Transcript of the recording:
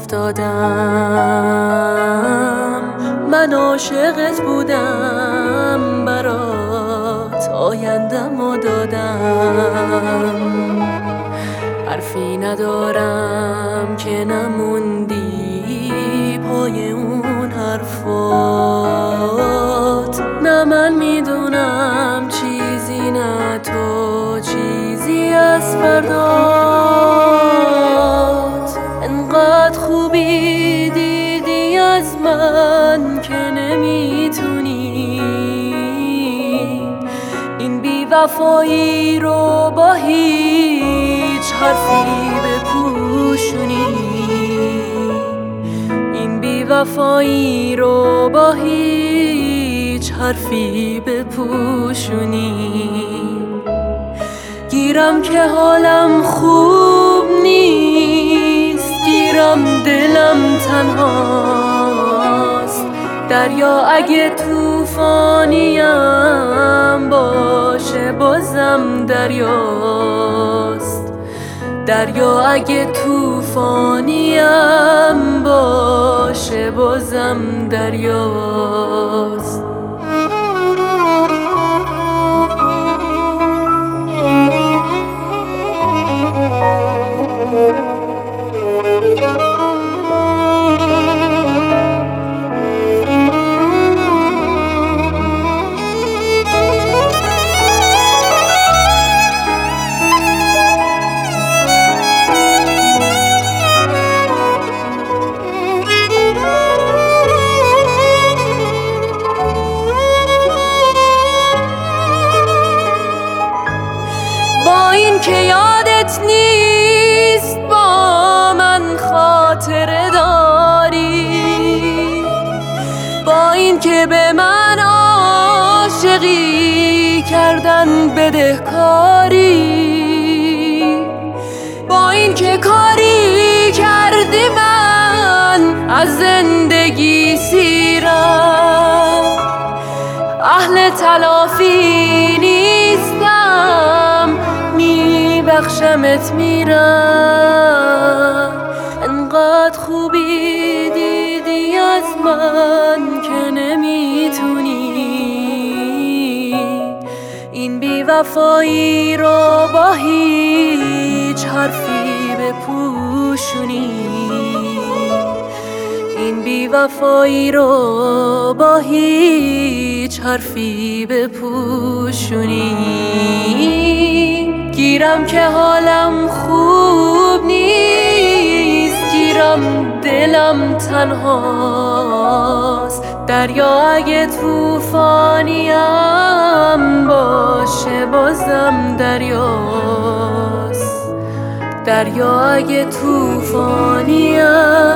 افتادم، من عاشقت بودم، برات آینده‌مو دادم. حرفی ندارم که نموندی پای اون حرفات، نه من میدونم چیزی، نه تو چیزی از فردات. انقدر خوبی دیدی از من که نمیتونی این بی‌وفایی رو با هیچ حرفی بپوشونی، این بی‌وفایی رو با هیچ حرفی بپوشونی. گیرم که حالم خوب نیست، گیرم دلم تنهاست، دریا اگه طوفانیم باشه بازم دریاست، دریا اگه طوفانیم باشه بازم دریاست. با این که یادت نیست با من خاطره داری، با این که به من عاشقی کردن بدهکاری، با این که کاری کردی من از زندگی سیرم، اهل تلافی نیستم، میبخشمت میرم. انقدر خوبی دیدی از من که نمیتونی این بی‌وفایی رو با هیچ حرفی بپوشونی، این بی‌وفایی رو با هیچ حرفی بپوشونی. گیرم که حالم خوب نیست، گیرم دلم تنهاست، دریا اگه طوفانیم باشه بازم دریاست، دریا اگه طوفانیم